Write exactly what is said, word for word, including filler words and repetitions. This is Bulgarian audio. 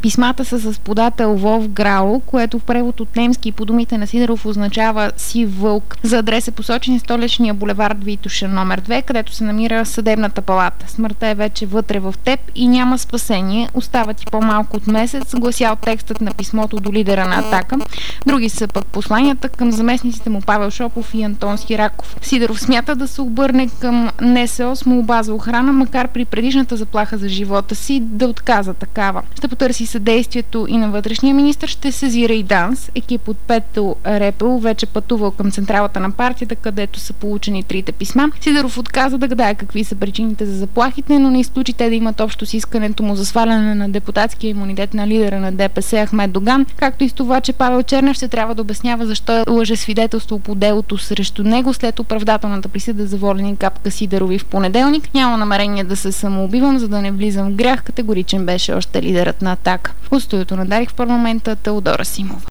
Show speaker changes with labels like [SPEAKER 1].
[SPEAKER 1] Писмата са с подател Вов Грао, което в превод от немски по думите на Сидеров означава сив вълк. За адрес е посочен столичния булевард Витоша номер две, където се намира съдебната палата. Смъртта е вече вътре в теб и няма спасение. Остава ти по-малко от месец, гласял текстът на писмото до лидера на Атака. Други са пък посланията към заместниците му Павел Шопов и Антон Сираков. Сидеров смята да се обърне към НСО с молба за охрана, макар при предишната заплаха за живота си да отказа такава. Ще потърси съдействието и на вътрешния министър, ще сезира и ДАНС. Екип от Петъл Репел вече пътувал към централата на партията, където са получени трите писма. Сидеров отказа да гадае какви са причините за заплахите, но не изключи те да имат общо с искането му за сваляне на депутатския имунитет на лидера на ДПС Ахмед Доган, както и с това, че Павел Чернев ще трябва да обяснява защо е лъжесвидетелство по делото срещу него след оправдателната присъда за Волен и Капка Сидерови в понеделник. Няма намерение да се самоубивам, за да не влизам в грях, категоричен беше още лидерът на Атака. От студиото на Дарик в парламента Теодора Симова.